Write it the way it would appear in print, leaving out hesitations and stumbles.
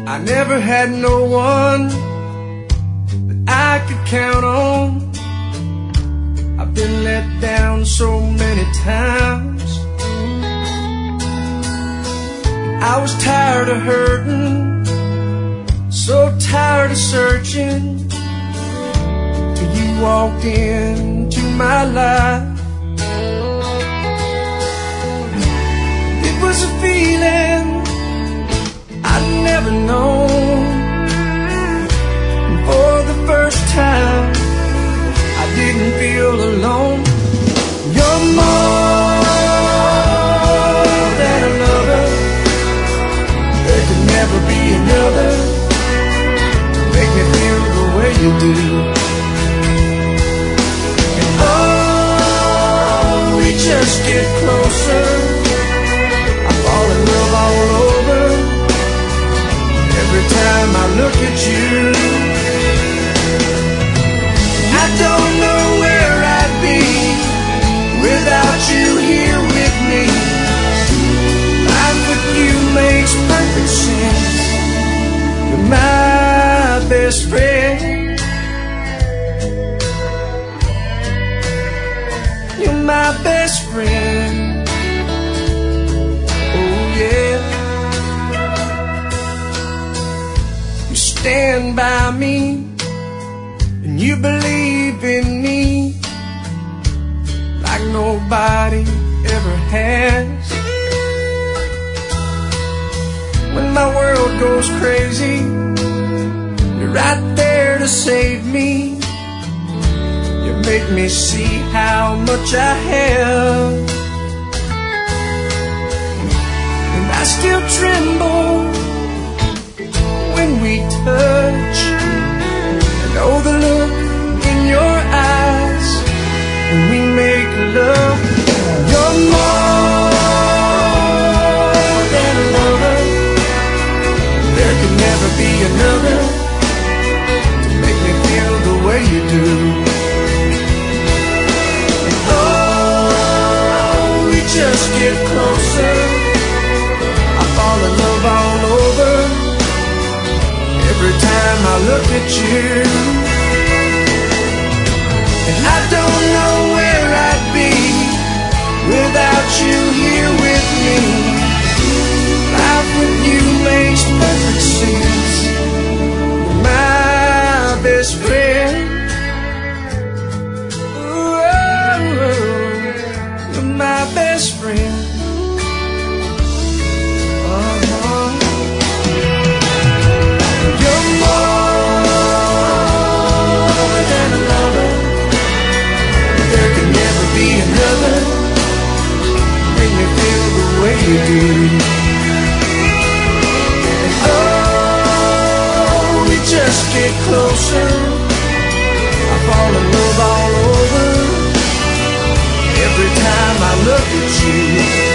I never had no one that I could count on. I've been let down so many times. I was tired of hurting, so tired of searching, till you walked into my life. It was a feeling I'd never known. And for the first time, I didn't feel alone. You're more than a lover. There could never be another to make me feel the way you do. And oh, we just get closer. I fall in love all over every time I look at you. I don't know where I'd be without you here with me. Life with you makes perfect sense. You're my best friend. You're my best friend. Oh yeah. You stand by me and you believe in me like nobody ever has. When my world goes crazy, you're right there to save me. You make me see how much I have, and I still tremble when we touch. And oh, the look in your eyes when we make love. You're more than a lover. There could never be another to make me feel the way you do. And oh, we just get closer. I fall in love all over every time I look at you. And I don't know where I'd be without you here with me. Life with you makes perfect sense. You're my best friend. Ooh, you're my best friend. You're more than a lover. There can never be another make me feel the way you do. And oh, we just get closer. I fall in love all over every time I look at you.